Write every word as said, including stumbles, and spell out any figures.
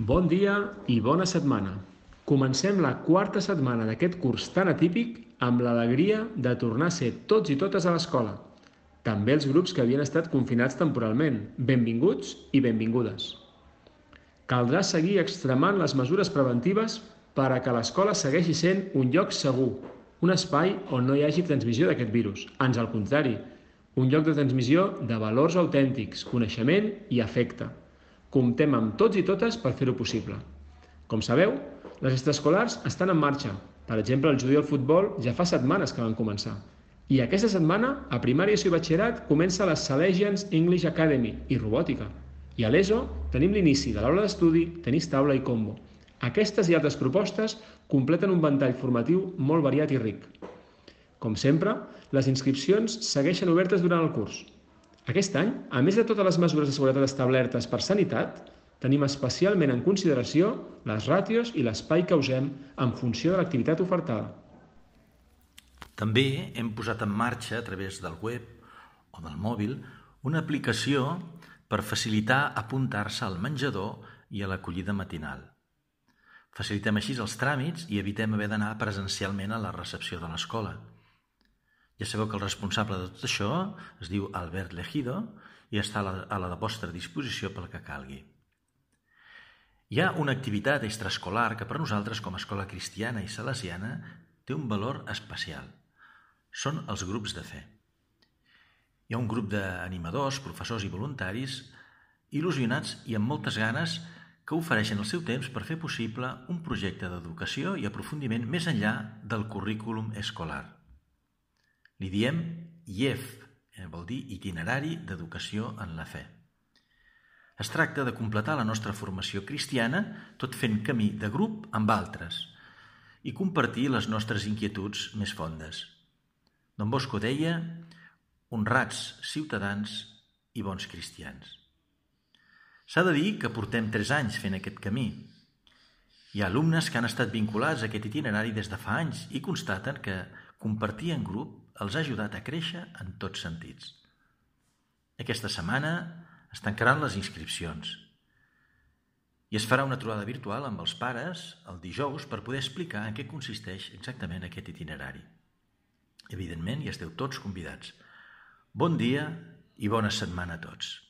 Bon dia i bona setmana. Comencem la quarta setmana d'aquest curs tan atípic amb l'alegria de tornar a ser tots i totes a l'escola. També els grups que havien estat confinats temporalment. Benvinguts i benvingudes. Caldrà seguir extremant les mesures preventives per a que l'escola segueixi sent un lloc segur, un espai on no hi hagi transmissió d'aquest virus. Ans al contrari, un lloc de transmissió de valors autèntics, coneixement i afecte. Comptem amb tots i totes per fer-ho possible. Com sabeu, les extraescolars estan en marxa. Per exemple, el judí i el futbol ja fa setmanes que van començar. I aquesta setmana, a primària i batxillerat, comença la Salesians English Academy i robòtica. I a l'ESO tenim l'inici de l'aula d'estudi, tenis taula i combo. Aquestes i altres propostes completen un ventall formatiu molt variat i ric. Com sempre, les inscripcions segueixen obertes durant el curs. Aquest any, a més de totes les mesures de seguretat establertes per sanitat, tenim especialment en consideració les ràtios i l'espai que usem en funció de l'activitat ofertada. També hem posat en marxa, a través del web o del mòbil, una aplicació per facilitar apuntar-se al menjador i a l'acollida matinal. Facilitem així els tràmits i evitem haver d'anar presencialment a la recepció de l'escola. Ja sabeu que el responsable de tot això es diu Albert Legido i està a la, a la vostra disposició pel que calgui. Hi ha una activitat extraescolar que per nosaltres, com a escola cristiana i salesiana, té un valor especial. Són els grups de fe. Hi ha un grup d'animadors, professors i voluntaris il·lusionats i amb moltes ganes que ofereixen el seu temps per fer possible un projecte d'educació i aprofundiment més enllà del currículum escolar. Li diem I E F, vol dir Itinerari d'Educació en la Fe. Es tracta de completar la nostra formació cristiana tot fent camí de grup amb altres i compartir les nostres inquietuds més fondes. Don Bosco deia, honrats ciutadans i bons cristians. S'ha de dir que portem tres anys fent aquest camí. Hi ha alumnes que han estat vinculats a aquest itinerari des de fa anys i constaten que compartir en grup els ha ajudat a créixer en tots sentits. Aquesta setmana es tancaran les inscripcions i es farà una trobada virtual amb els pares el dijous per poder explicar en què consisteix exactament aquest itinerari. Evidentment, hi esteu tots convidats. Bon dia i bona setmana a tots.